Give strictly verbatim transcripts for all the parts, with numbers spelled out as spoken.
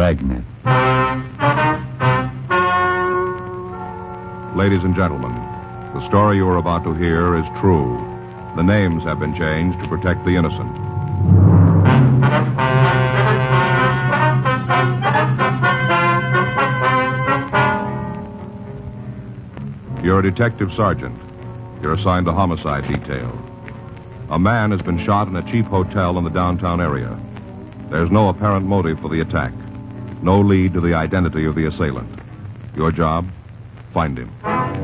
Dragnet. Ladies and gentlemen, the story you are about to hear is true. The names have been changed to protect the innocent. You're a detective sergeant. You're assigned to homicide detail. A man has been shot in a cheap hotel in the downtown area. There's no apparent motive for the attack. No lead to the identity of the assailant. Your job? Find him.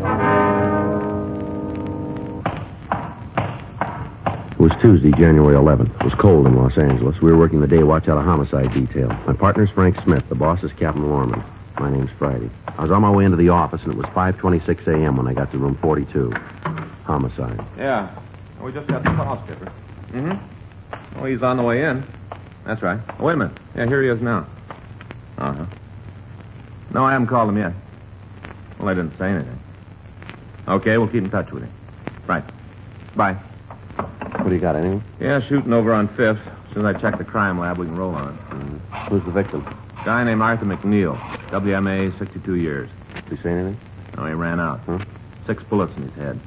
It was Tuesday, January eleventh. It was cold in Los Angeles. We were working the day watch out of homicide detail. My partner's Frank Smith. The boss is Captain Lorman. My name's Friday. I was on my way into the office, and it was five twenty-six a.m. when I got to room forty-two. Homicide. Yeah. We just got the call, Skipper. Mm-hmm. Oh, he's on the way in. That's right. Oh, wait a minute. Yeah, here he is now. Uh-huh. No, I haven't called him yet. Well, I didn't say anything. Okay, we'll keep in touch with him. Right. Bye. What do you got, anything? Yeah, shooting over on Fifth. As soon as I check the crime lab, we can roll on it. Mm-hmm. Who's the victim? Guy named Arthur McNeil. W M A, sixty-two years. Did he say anything? No, he ran out. Huh? Six bullets in his head.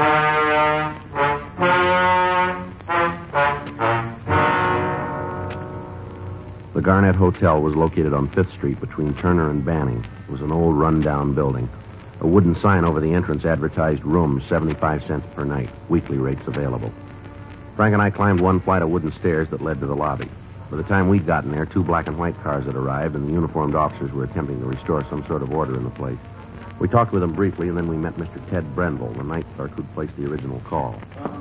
The Garnett Hotel was located on Fifth Street between Turner and Banning. It was an old, run-down building. A wooden sign over the entrance advertised rooms, seventy-five cents per night. Weekly rates available. Frank and I climbed one flight of wooden stairs that led to the lobby. By the time we'd gotten there, two black and white cars had arrived, and the uniformed officers were attempting to restore some sort of order in the place. We talked with them briefly, and then we met Mister Ted Brendel, the night clerk who'd placed the original call.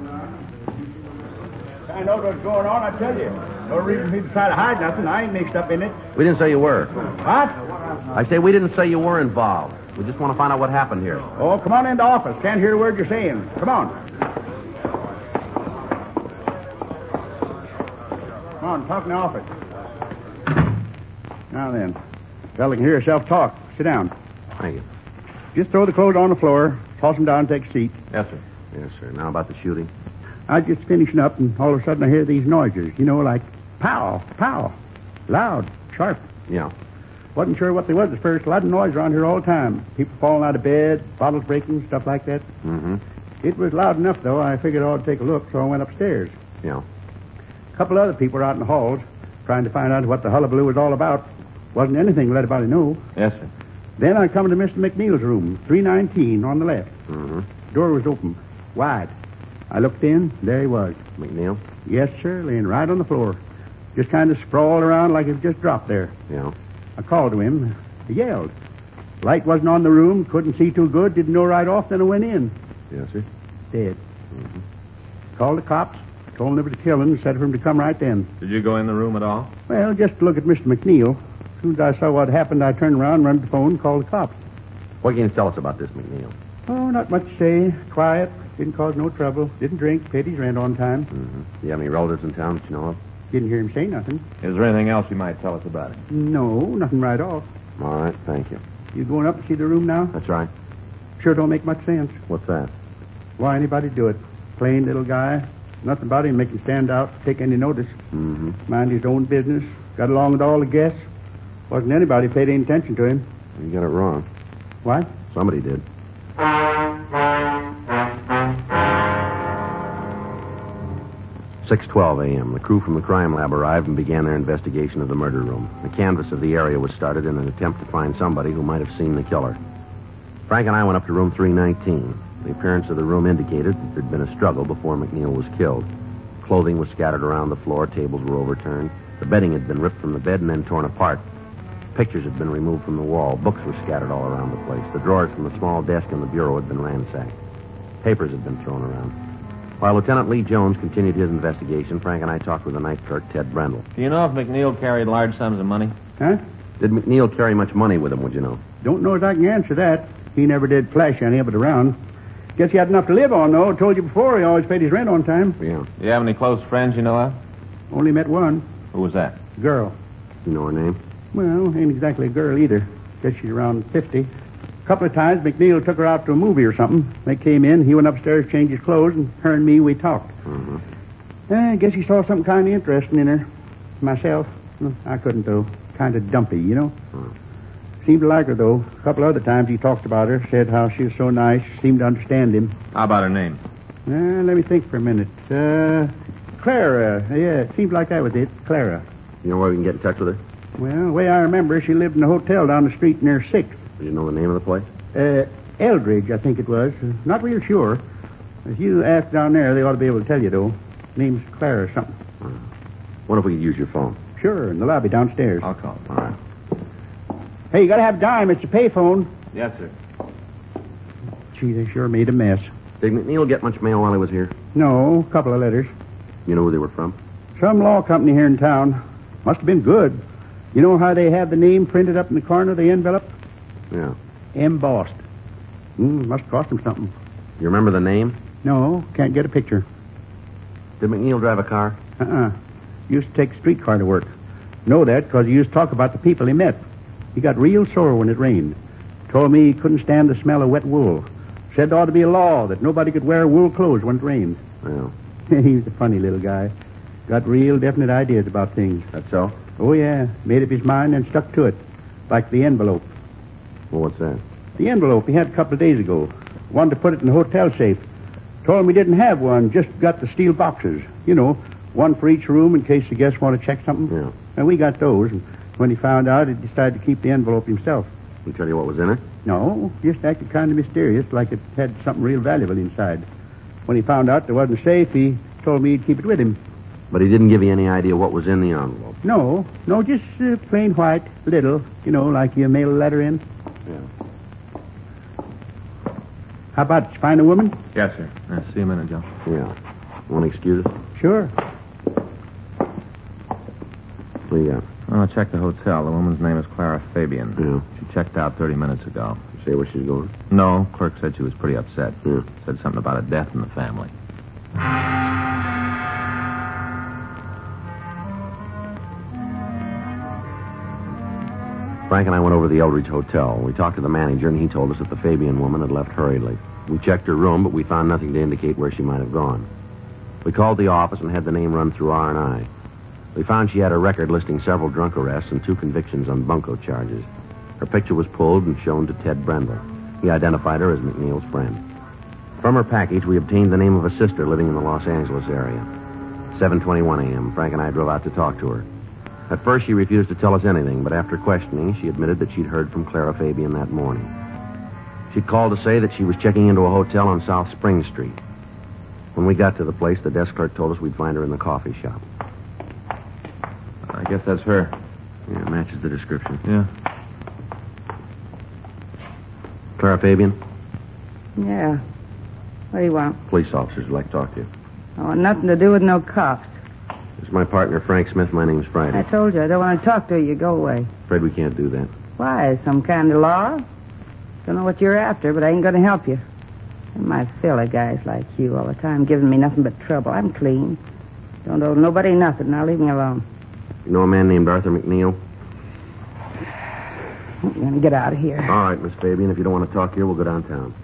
I know what's going on, I tell you. No reason for me to try to hide nothing. I ain't mixed up in it. We didn't say you were. What? I say we didn't say you were involved. We just want to find out what happened here. Oh, come on into the office. Can't hear a word you're saying. Come on. Come on, talk in the office. Now then, fella can hear yourself talk. Sit down. Thank you. Just throw the clothes on the floor, toss them down, and take a seat. Yes, sir. Yes, sir. Now about the shooting. I was just finishing up, and all of a sudden I hear these noises. You know, like pow, pow. Loud, sharp. Yeah. Wasn't sure what they was at first. A lot of noise around here all the time. People falling out of bed, bottles breaking, stuff like that. Mm-hmm. It was loud enough, though. I figured I ought to take a look, so I went upstairs. Yeah. A couple other people were out in the halls trying to find out what the hullabaloo was all about. Wasn't anything to let anybody know. Yes, sir. Then I come to Mister McNeil's room, three nineteen, on the left. Mm-hmm. Door was open, wide. I looked in. There he was. McNeil? Yes, sir, laying right on the floor. Just kind of sprawled around like it just dropped there. Yeah. I called to him. He yelled. Light wasn't on the room, couldn't see too good, didn't know right off, then I went in. Yes, sir. Dead. Mm-hmm. Called the cops, told them to kill him, said for him to come right then. Did you go in the room at all? Well, just to look at Mister McNeil. As soon as I saw what happened, I turned around, run to the phone, and called the cops. What can you tell us about this McNeil? Oh, not much to say. Quiet. Didn't cause no trouble. Didn't drink. Paid his rent on time. Mm-hmm. Do you have any relatives in town that you know of? Didn't hear him say nothing. Is there anything else you might tell us about it? No, nothing right off. All right, thank you. You going up to see the room now? That's right. Sure don't make much sense. What's that? Why anybody do it? Plain little guy. Nothing about him make him stand out, take any notice. Mm-hmm. Mind his own business. Got along with all the guests. Wasn't anybody paid any attention to him. You got it wrong. What? Somebody did. six twelve a.m. The crew from the crime lab arrived and began their investigation of the murder room. The canvass of the area was started in an attempt to find somebody who might have seen the killer. Frank and I went up to room three nineteen. The appearance of the room indicated that there'd been a struggle before McNeil was killed. Clothing was scattered around the floor, tables were overturned. The bedding had been ripped from the bed and then torn apart. Pictures had been removed from the wall. Books were scattered all around the place. The drawers from the small desk and the bureau had been ransacked. Papers had been thrown around. While Lieutenant Lee Jones continued his investigation, Frank and I talked with the night clerk, Ted Brendel. Do you know if McNeil carried large sums of money? Huh? Did McNeil carry much money with him, would you know? Don't know as I can answer that. He never did flash any of it around. Guess he had enough to live on, though. Told you before, he always paid his rent on time. Yeah. Do you have any close friends you know of? Only met one. Who was that? Girl. You know her name? Well, ain't exactly a girl either. Guess she's around fifty. A couple of times, McNeil took her out to a movie or something. They came in, he went upstairs, changed his clothes, and her and me, we talked. Mm-hmm. Eh, I guess he saw something kind of interesting in her. Myself, I couldn't, though. kind of dumpy, you know. Hmm. Seemed to like her, though. A couple other times he talked about her, said how she was so nice, seemed to understand him. How about her name? Uh, let me think for a minute. Uh, Clara. Yeah, it seemed like that was it. Clara. You know where we can get in touch with her? Well, the way I remember, she lived in a hotel down the street near sixth. Do you know the name of the place? Uh, Eldridge, I think it was. Uh, not real sure. If you ask down there, they ought to be able to tell you, though. Name's Clara or something. Uh, what if we could use your phone? Sure, in the lobby downstairs. I'll call. All right. Hey, you gotta have dime. It's a payphone. Yes, sir. Gee, they sure made a mess. Did McNeil get much mail while he was here? No, a couple of letters. You know who they were from? Some law company here in town. Must have been good. You know how they have the name printed up in the corner of the envelope? Yeah. Embossed. Mm, must cost them something. You remember the name? No, can't get a picture. Did McNeil drive a car? Uh-uh. Used to take a streetcar to work. Know that because he used to talk about the people he met. He got real sore when it rained. Told me he couldn't stand the smell of wet wool. Said there ought to be a law that nobody could wear wool clothes when it rains. Yeah. He was a funny little guy. Got real definite ideas about things. That's so? Oh, yeah. Made up his mind and stuck to it. Like the envelope. Well, what's that? The envelope he had a couple of days ago. Wanted to put it in the hotel safe. Told him we didn't have one, just got the steel boxes. You know, one for each room in case the guests want to check something. Yeah. And we got those. And when he found out, he decided to keep the envelope himself. He tell you what was in it? No, just acted kind of mysterious, like it had something real valuable inside. When he found out there wasn't safe, he told me he'd keep it with him. But he didn't give you any idea what was in the envelope? No, no, just uh, plain white, little, you know, like you mail a letter in. Yeah. How about it? You find a woman? Yes, sir. Uh, see you in a minute, Joe. Yeah. Want to excuse us? Sure. What do you got? I'll check the hotel. The woman's name is Clara Fabian. Yeah. She checked out thirty minutes ago. Say where she's going? No, clerk said she was pretty upset. Yeah. Said something about a death in the family. Frank and I went over to the Eldridge Hotel. We talked to the manager, and he told us that the Fabian woman had left hurriedly. We checked her room, but we found nothing to indicate where she might have gone. We called the office and had the name run through R and I. We found she had a record listing several drunk arrests and two convictions on bunco charges. Her picture was pulled and shown to Ted Brendel. He identified her as McNeil's friend. From her package, we obtained the name of a sister living in the Los Angeles area. seven twenty-one a.m., Frank and I drove out to talk to her. At first, she refused to tell us anything, but after questioning, she admitted that she'd heard from Clara Fabian that morning. She'd called to say that she was checking into a hotel on South Spring Street. When we got to the place, the desk clerk told us we'd find her in the coffee shop. I guess that's her. Yeah, matches the description. Yeah. Clara Fabian? Yeah. What do you want? Police officers would like to talk to you. Oh, nothing to do with no cops. This is my partner, Frank Smith. My name's Friday. I told you, I don't want to talk to you. Go away. Afraid we can't do that. Why? Some kind of law? Don't know what you're after, but I ain't going to help you. And my fill of guys like you all the time giving me nothing but trouble. I'm clean. Don't owe nobody nothing. Now leave me alone. You know a man named Arthur McNeil? I'm going to get out of here. All right, Miss Fabian. If you don't want to talk here, we'll go downtown.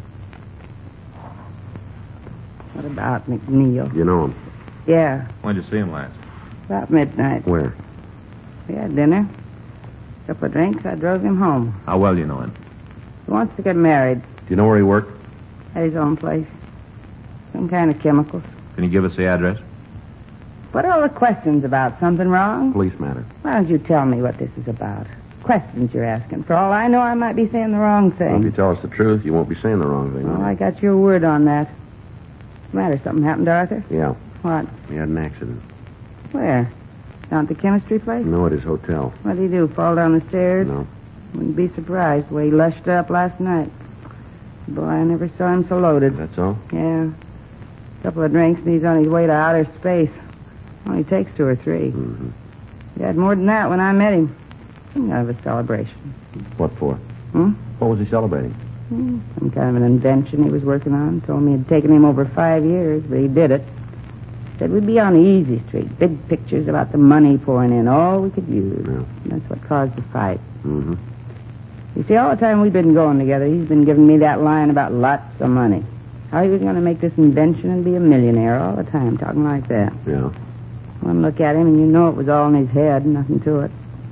What about McNeil? You know him? Yeah, When'd you see him last? about midnight. Where? We had dinner. A couple of drinks. I drove him home. How well do you know him? He wants to get married Do you know where he worked? at his own place. Some kind of chemicals. Can you give us the address? What are all the questions about? Something wrong? Police matter. Why don't you tell me what this is about? Questions you're asking. For all I know, I might be saying the wrong Well, if you thing. tell us the truth, you won't be saying the wrong thing. Oh, I got your word on that. What's the matter? Something happened to Arthur? Yeah. What? He had an accident. Where? Down at the chemistry place? No, at his hotel. What did he do? Fall down the stairs? No. Wouldn't be surprised the way he lushed up last night. Boy, I never saw him so loaded. That's all? Yeah. A couple of drinks and he's on his way to outer space. Only takes two or three. Mm-hmm. He had more than that when I met him. Some kind of a celebration. What for? Hmm? What was he celebrating? Hmm, Some kind of an invention he was working on. Told me it'd taken him over five years, but he did it. Said we'd be on the easy street. Big pictures about the money pouring in. All we could use. Yeah. That's what caused the fight. Mm-hmm. You see, all the time we've been going together, he's been giving me that line about lots of money. How he was going to make this invention and be a millionaire all the time, talking like that. Yeah. One look at him and you know it was all in his head, nothing to it.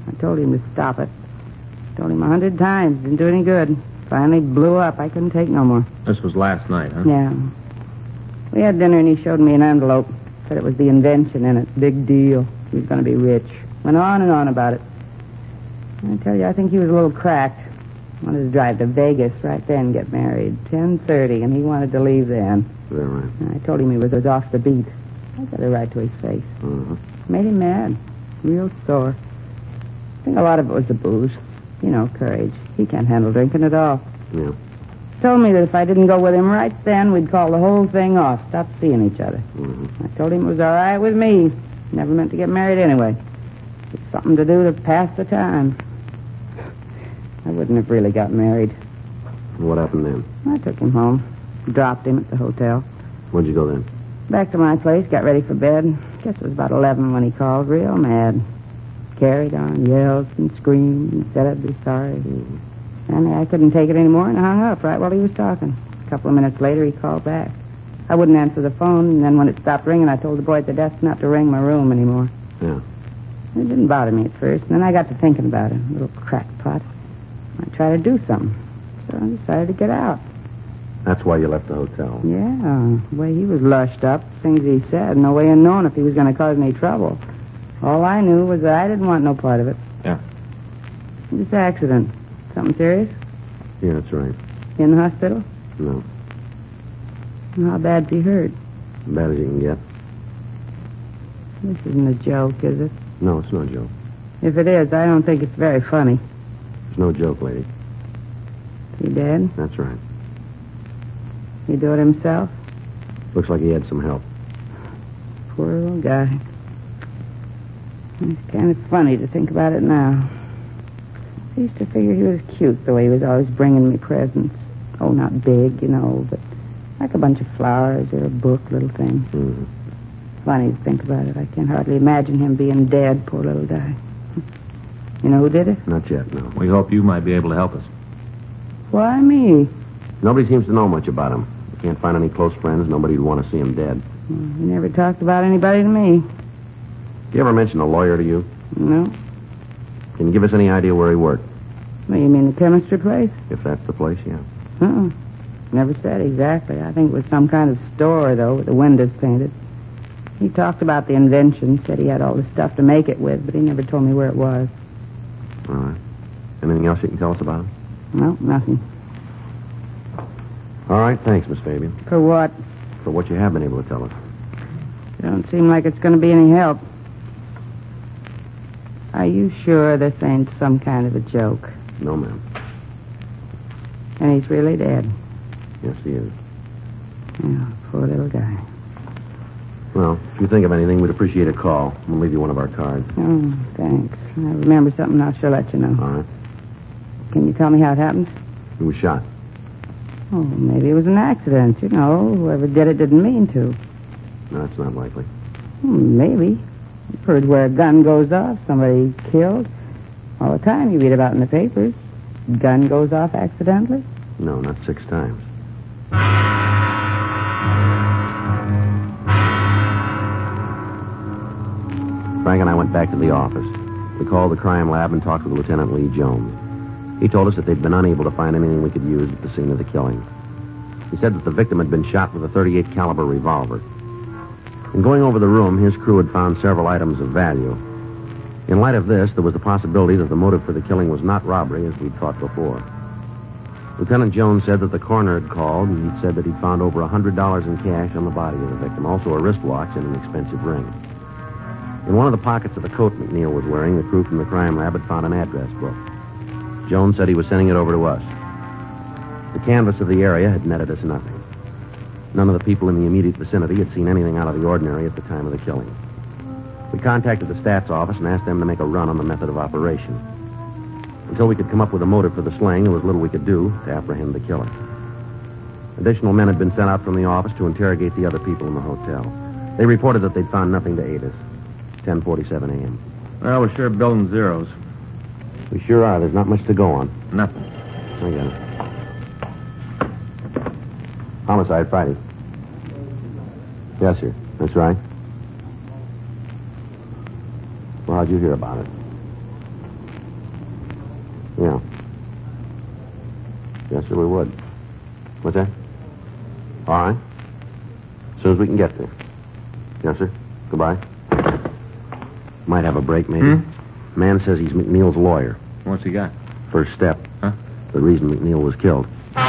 I told him to stop it. Told him a hundred times. Didn't do any good. Finally blew up. I couldn't take no more. This was last night, huh? Yeah. We had dinner, and he showed me an envelope. Said it was the invention in it. Big deal. He was going to be rich. Went on and on about it. I tell you, I think he was a little cracked. Wanted to drive to Vegas right then and get married. ten thirty, and he wanted to leave then. Is that right? And I told him he was off the beat. I got it right to his face. Uh-huh. Made him mad. Real sore. I think a lot of it was the booze. You know, courage. He can't handle drinking at all. Yeah. Told me that if I didn't go with him right then, we'd call the whole thing off. Stop seeing each other. Mm-hmm. I told him it was all right with me. Never meant to get married anyway. It's something to do to pass the time. I wouldn't have really got married. What happened then? I took him home. Dropped him at the hotel. Where'd you go then? Back to my place, got ready for bed. Guess it was about eleven when he called, real mad. Carried on, yelled and screamed and said I'd be sorry. Mm-hmm. And I couldn't take it anymore and hung up right while he was talking. A couple of minutes later, he called back. I wouldn't answer the phone, and then when it stopped ringing, I told the boy at the desk not to ring my room anymore. Yeah. It didn't bother me at first, and then I got to thinking about it. A little crackpot. I tried to do something. So I decided to get out. That's why you left the hotel. Yeah, the way he was lushed up, things he said, no way of knowing if he was going to cause any trouble. All I knew was that I didn't want no part of it. Yeah. This accident. Something serious? Yeah, that's right. In the hospital? No. How bad's he hurt? As bad as you can get. This isn't a joke, is it? No, it's no joke. If it is, I don't think it's very funny. It's no joke, lady. He dead? That's right. He do it himself? Looks like he had some help. Poor little guy. It's kind of funny to think about it now. I used to figure he was cute, the way he was always bringing me presents. Oh, not big, you know, but like a bunch of flowers or a book, little thing. Mm-hmm. Funny to think about it. I can hardly imagine him being dead, poor little guy. You know who did it? Not yet, no. We hope you might be able to help us. Why me? Nobody seems to know much about him. We can't find any close friends. Nobody'd want to see him dead. Well, he never talked about anybody to me. Did you ever mention a lawyer to you? No. Can you give us any idea where he worked? Well, you mean the chemistry place? If that's the place, yeah. Uh-uh. Never said exactly. I think it was some kind of store, though, with the windows painted. He talked about the invention, said he had all the stuff to make it with, but he never told me where it was. All right. Anything else you can tell us about him? No, nothing. All right, thanks, Miss Fabian. For what? For what you have been able to tell us. It don't seem like it's going to be any help. Are you sure this ain't some kind of a joke? No, ma'am. And he's really dead? Yes, he is. Yeah, poor little guy. Well, if you think of anything, we'd appreciate a call. We'll leave you one of our cards. Oh, thanks. I remember something, I'll sure let you know. All right. Can you tell me how it happened? He was shot. Oh, maybe it was an accident, you know. Whoever did it didn't mean to. No, that's not likely. Hmm, maybe. I've heard where a gun goes off, somebody's killed. All the time you read about in the papers. Gun goes off accidentally. No, not six times. Frank and I went back to the office. We called the crime lab and talked with Lieutenant Lee Jones. He told us that they'd been unable to find anything we could use at the scene of the killing. He said that the victim had been shot with a thirty-eight caliber revolver. In going over the room, his crew had found several items of value. In light of this, there was the possibility that the motive for the killing was not robbery, as we'd thought before. Lieutenant Jones said that the coroner had called, and he'd said that he'd found over one hundred dollars in cash on the body of the victim, also a wristwatch and an expensive ring. In one of the pockets of the coat McNeil was wearing, the crew from the crime lab had found an address book. Jones said he was sending it over to us. The canvass of the area had netted us nothing. None of the people in the immediate vicinity had seen anything out of the ordinary at the time of the killing. We contacted the stats office and asked them to make a run on the method of operation. Until we could come up with a motive for the slaying, there was little we could do to apprehend the killer. Additional men had been sent out from the office to interrogate the other people in the hotel. They reported that they'd found nothing to aid us. ten forty-seven a.m. Well, we're sure building zeros. We sure are. There's not much to go on. Nothing. I got it. Homicide Friday. Yes, sir. That's right. Well, how'd you hear about it? Yeah. Yes, sir, we would. What's that? All right. As soon as we can get there. Yes, sir. Goodbye. Might have a break, maybe. Hmm? Man says he's McNeil's lawyer. What's he got? First step. Huh? The reason McNeil was killed.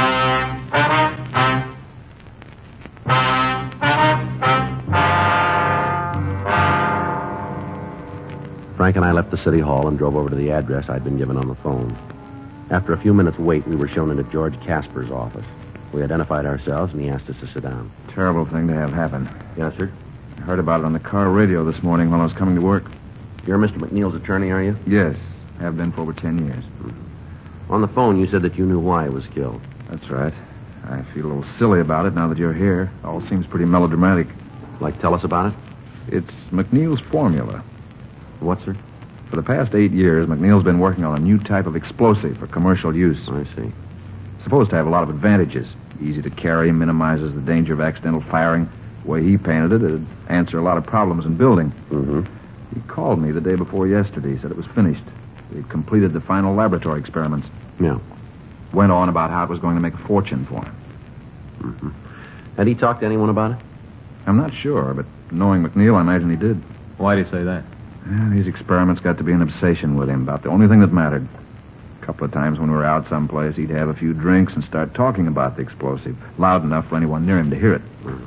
Frank and I left the city hall and drove over to the address I'd been given on the phone. After a few minutes' wait, we were shown into George Casper's office. We identified ourselves, and he asked us to sit down. Terrible thing to have happen. Yes, sir. I heard about it on the car radio this morning while I was coming to work. You're Mister McNeil's attorney, are you? Yes. Have been for over ten years. Mm-hmm. On the phone, you said that you knew why he was killed. That's right. I feel a little silly about it now that you're here. It all seems pretty melodramatic. Like, tell us about it? It's McNeil's formula. What, sir? For the past eight years, McNeil's been working on a new type of explosive for commercial use. I see. It's supposed to have a lot of advantages. Easy to carry, minimizes the danger of accidental firing. The way he painted it, it'd answer a lot of problems in building. Mm-hmm. He called me the day before yesterday, said it was finished. They'd completed the final laboratory experiments. Yeah. Went on about how it was going to make a fortune for him. Mm-hmm. Had he talked to anyone about it? I'm not sure, but knowing McNeil, I imagine he did. Why do you say that? Well, these experiments got to be an obsession with him, about the only thing that mattered. A couple of times when we were out someplace, he'd have a few drinks and start talking about the explosive, loud enough for anyone near him to hear it. Mm-hmm.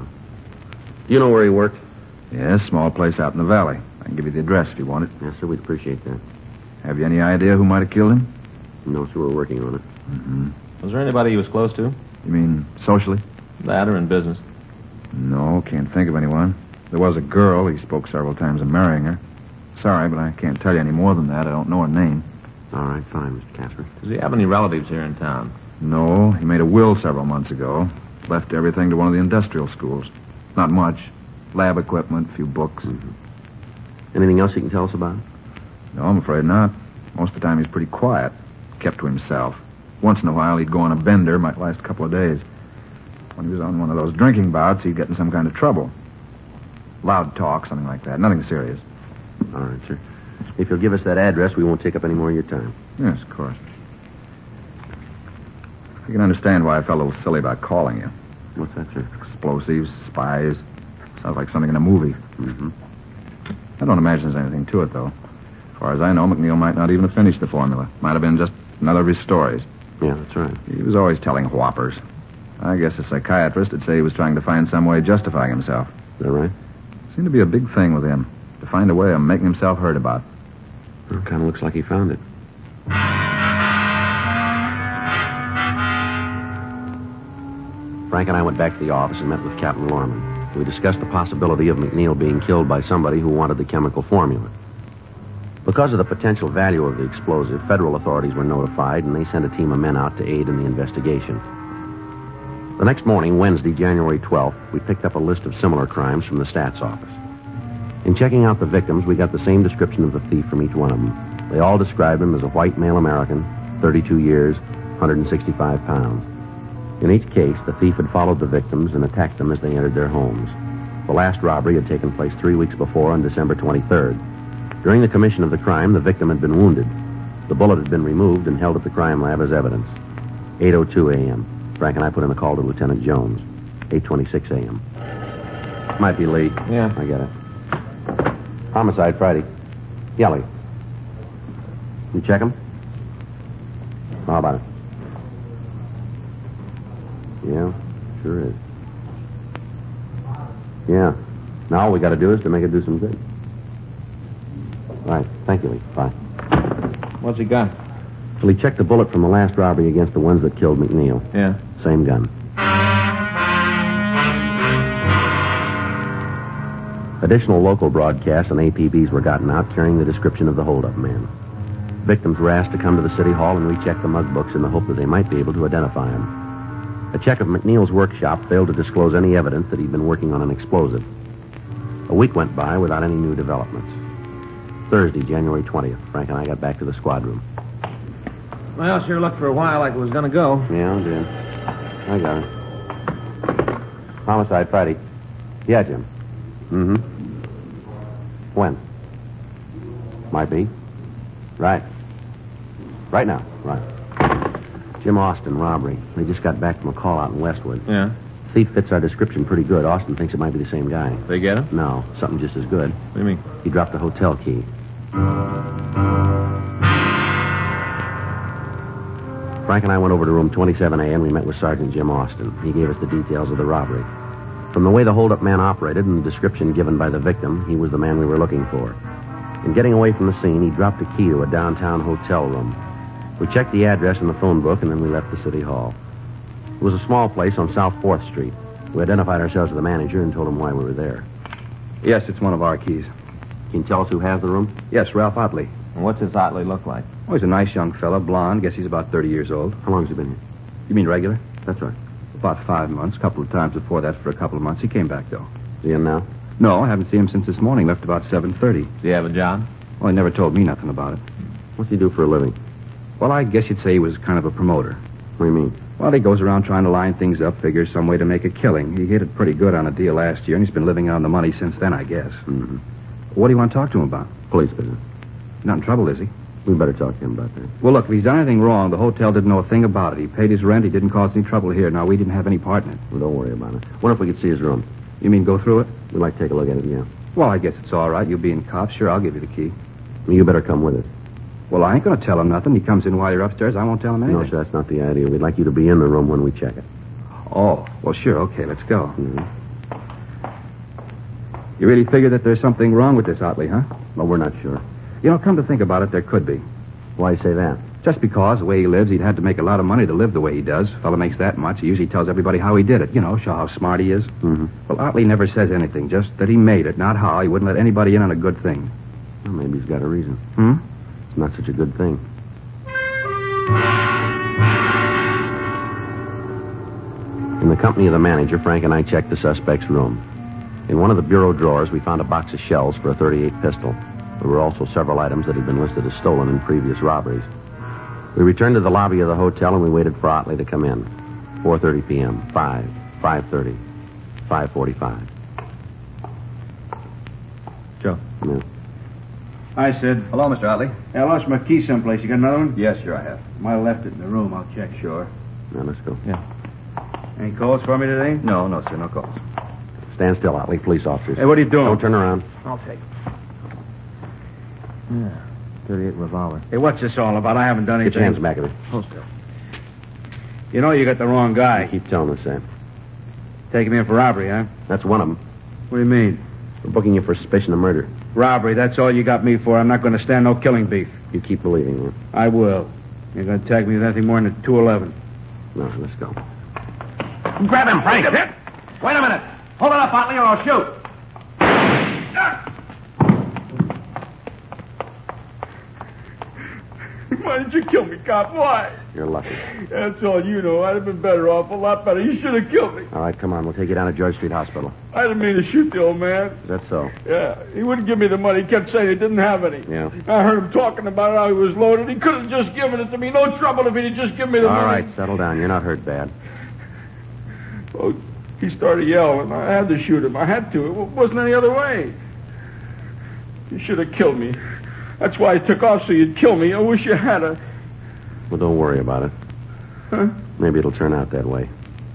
Do you know where he worked? Yes, small place out in the valley. I can give you the address if you want it. Yes, sir, we'd appreciate that. Have you any idea who might have killed him? No, sir, we're working on it. Mm-hmm. Was there anybody he was close to? You mean socially? That or in business? No, can't think of anyone. There was a girl. He spoke several times of marrying her. Sorry, but I can't tell you any more than that. I don't know her name. All right, fine, Mister Casper. Does he have any relatives here in town? No, he made a will several months ago. Left everything to one of the industrial schools. Not much. Lab equipment, a few books. Mm-hmm. Anything else you can tell us about it? No, I'm afraid not. Most of the time he's pretty quiet. Kept to himself. Once in a while he'd go on a bender, might last a couple of days. When he was on one of those drinking bouts, he'd get in some kind of trouble. Loud talk, something like that. Nothing serious. All right, sir. If you'll give us that address, we won't take up any more of your time. Yes, of course. You can understand why I felt a little silly about calling you. What's that, sir? Explosives, spies. Sounds like something in a movie. Mm-hmm. I don't imagine there's anything to it, though. As far as I know, McNeil might not even have finished the formula. Might have been just another of his stories. Yeah, that's right. He was always telling whoppers. I guess a psychiatrist would say he was trying to find some way of justifying himself. Is that right? Seemed to be a big thing with him. To find a way of making himself heard about. Well, kind of looks like he found it. Frank and I went back to the office and met with Captain Lorman. We discussed the possibility of McNeil being killed by somebody who wanted the chemical formula. Because of the potential value of the explosive, federal authorities were notified, and they sent a team of men out to aid in the investigation. The next morning, Wednesday, January twelfth, we picked up a list of similar crimes from the Stats office. In checking out the victims, we got the same description of the thief from each one of them. They all described him as a white male American, thirty-two years, one hundred sixty-five pounds. In each case, the thief had followed the victims and attacked them as they entered their homes. The last robbery had taken place three weeks before on December twenty-third. During the commission of the crime, the victim had been wounded. The bullet had been removed and held at the crime lab as evidence. eight oh two a.m. Frank and I put in a call to Lieutenant Jones. eight twenty-six a.m. Might be late. Yeah. I get it. Homicide Friday. Yelly. You check him? How about it? Yeah, sure is. Yeah. Now all we got to do is to make it do some good. Right. Thank you, Lee. Bye. What's he got? Well, he checked the bullet from the last robbery against the ones that killed McNeil. Yeah. Same gun. Additional local broadcasts and A P Bs were gotten out carrying the description of the hold-up man. Victims were asked to come to the city hall and recheck the mug books in the hope that they might be able to identify him. A check of McNeil's workshop failed to disclose any evidence that he'd been working on an explosive. A week went by without any new developments. Thursday, January twentieth, Frank and I got back to the squad room. Well, sure looked for a while like it was going to go. Yeah, I did. I got it. Homicide Friday. Yeah, Jim. Mm-hmm. When? Might be. Right. Right now. Right. Jim Austin, robbery. They just got back from a call out in Westwood. Yeah. Thief fits our description pretty good. Austin thinks it might be the same guy. They get him? No, something just as good. What do you mean? He dropped a hotel key. Frank and I went over to room twenty-seven A and we met with Sergeant Jim Austin. He gave us the details of the robbery. From the way the hold-up man operated and the description given by the victim, he was the man we were looking for. In getting away from the scene, he dropped a key to a downtown hotel room. We checked the address in the phone book, and then we left the city hall. It was a small place on South fourth Street. We identified ourselves as the manager and told him why we were there. Yes, it's one of our keys. Can you tell us who has the room? Yes, Ralph Otley. And what's this Otley look like? Oh, he's a nice young fella, blonde. Guess he's about thirty years old. How long has he been here? You mean regular? That's right. About five months. A couple of times before that for a couple of months. He came back, though. Is he in now? No, I haven't seen him since this morning. Left about seven thirty. Does he have a job? Well, he never told me nothing about it. What's he do for a living? Well, I guess you'd say he was kind of a promoter. What do you mean? Well, he goes around trying to line things up, figures some way to make a killing. He hit it pretty good on a deal last year, and he's been living on the money since then, I guess. Mm-hmm. What do you want to talk to him about? Police business. Not in trouble, is he? We better talk to him about that. Well, look, if he's done anything wrong, the hotel didn't know a thing about it. He paid his rent. He didn't cause any trouble here. Now, we didn't have any part in it. Well, don't worry about it. What if we could see his room? You mean go through it? We'd like to take a look at it, yeah. Well, I guess it's all right. You being cops, sure, I'll give you the key. Well, you better come with us. Well, I ain't going to tell him nothing. He comes in while you're upstairs. I won't tell him anything. No, sir, that's not the idea. We'd like you to be in the room when we check it. Oh, well, sure. Okay, let's go. Mm-hmm. You really figure that there's something wrong with this Otley, huh? Well, we're not sure. You know, come to think about it, there could be. Why you say that? Just because the way he lives, he'd had to make a lot of money to live the way he does. A fellow makes that much. He usually tells everybody how he did it. You know, show how smart he is. Mm-hmm. Well, Otley never says anything, just that he made it, not how. He wouldn't let anybody in on a good thing. Well, maybe he's got a reason. Hmm? It's not such a good thing. In the company of the manager, Frank and I checked the suspect's room. In one of the bureau drawers, we found a box of shells for a thirty-eight pistol. There were also several items that had been listed as stolen in previous robberies. We returned to the lobby of the hotel and we waited for Otley to come in. four thirty p.m., five, five thirty, five forty-five. Joe. Yeah. Hi, Sid. Hello, Mister Otley. I lost my key someplace. You got another one? Yes, sure I have. Might have left it in the room. I'll check, sure. Now, let's go. Yeah. Any calls for me today? No, no, sir, no calls. Stand still, Otley. Police officers. Hey, what are you doing? Don't turn around. I'll take it. Yeah, thirty-eight revolver. Hey, what's this all about? I haven't done Get anything. your hands back of it. Hold still. You know you got the wrong guy. I keep telling us that. Taking me in for robbery, huh? That's one of them. What do you mean? We're booking you for suspicion of murder. Robbery, that's all you got me for. I'm not going to stand no killing beef. You keep believing me. I will. You're going to tag me with anything more than a two eleven. No, let's go. Grab him, Frank. Wait a minute. Hold it up, Otley, or I'll shoot. Why did you kill me, cop? Why? You're lucky. That's all you know. I'd have been better off, a lot better. You should have killed me. All right, come on. We'll take you down to George Street Hospital. I didn't mean to shoot the old man. Is that so? Yeah, he wouldn't give me the money. He kept saying he didn't have any. Yeah. I heard him talking about how he was loaded. He could have just given it to me. No trouble if he'd just given me the All money. right, settle down. You're not hurt bad. Well, he started yelling. I had to shoot him. I had to. It wasn't any other way. You should have killed me. That's why I took off, so you'd kill me. I wish you had a... Well, don't worry about it. Huh? Maybe it'll turn out that way.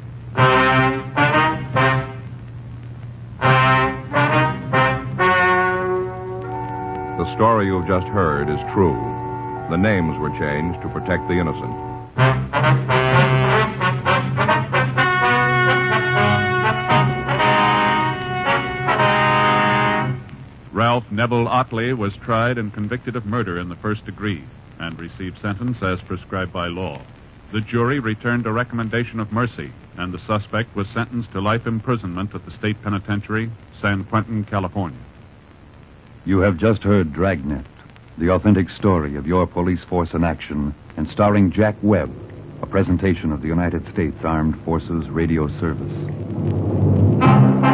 The story you've just heard is true. The names were changed to protect the innocent. Ralph Neville Otley was tried and convicted of murder in the first degree and received sentence as prescribed by law. The jury returned a recommendation of mercy, and the suspect was sentenced to life imprisonment at the state penitentiary, San Quentin, California. You have just heard Dragnet, the authentic story of your police force in action, and starring Jack Webb, a presentation of the United States Armed Forces Radio Service.